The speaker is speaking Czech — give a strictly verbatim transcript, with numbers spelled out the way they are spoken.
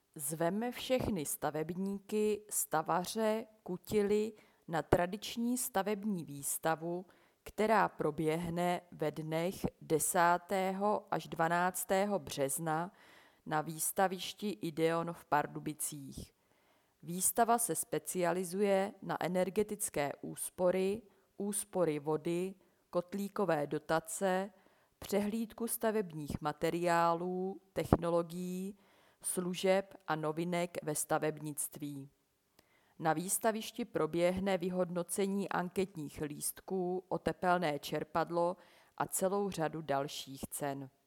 Zveme všechny stavebníky, stavaře, kutily na tradiční stavební výstavu, která proběhne ve dnech desátého až dvanáctého března na výstavišti Ideon v Pardubicích. Výstava se specializuje na energetické úspory, úspory vody, kotlíkové dotace, přehlídku stavebních materiálů, technologií, služeb a novinek ve stavebnictví. Na výstavišti proběhne vyhodnocení anketních lístků o tepelné čerpadlo a celou řadu dalších cen.